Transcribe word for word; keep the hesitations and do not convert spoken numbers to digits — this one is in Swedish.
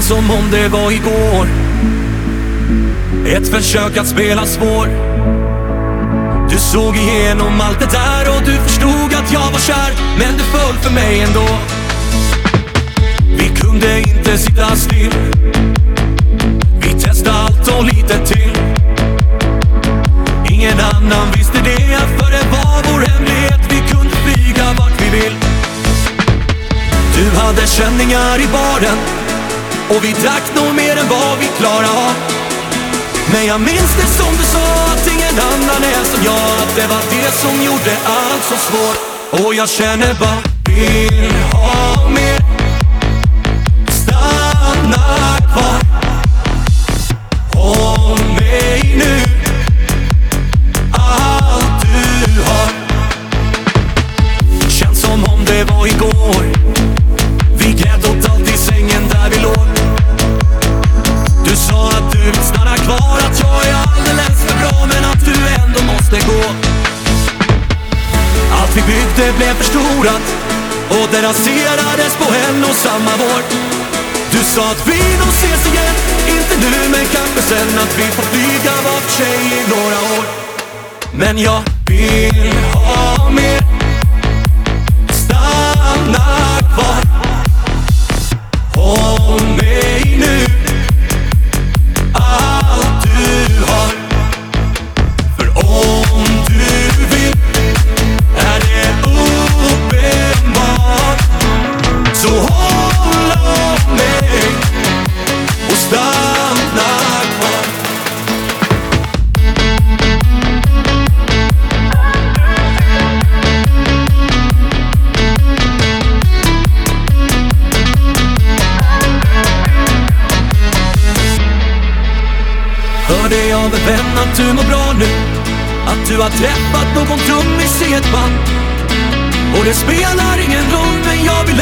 som om det var igår. Ett försök att spela svår. Du såg igenom allt det där och du förstod att jag var kär, men du föll för mig ändå. Vi kunde inte sitta still. Vi testade allt och lite till. Ingen annan visste det, för det var vår hemlighet. Vi kunde flyga vart vi vill. Du hade känningar i baren och vi drack nog mer än vad vi klarade av. Men jag minns det som du sa, att ingen annan är som jag, att det var det som gjorde allt så svårt. Och jag känner bara, vill ha mer. Stanna kvar. Håll mig nu. Allt du har känns som om det var igår. Vi grät åt allt i sängen där vi låg. Du sa att du vill stanna kvar, att jag är alldeles för bra, men att du ändå måste gå. Allt vi byggde blev förstorat och det raserades på en och samma vår. Du sa att vi nog ses igen, inte nu men kanske sen, att vi får flyga var för sig i några år. Men jag vill ha mer. Stanna kvar. Håll mig nu. Allt du har. För om du vill är det uppenbart. Så håll om mig och stanna kvar. Hörde av en vän att du mår bra nu, att du har träffat någon trummis i ett band. Och det spelar ingen roll, men jag vill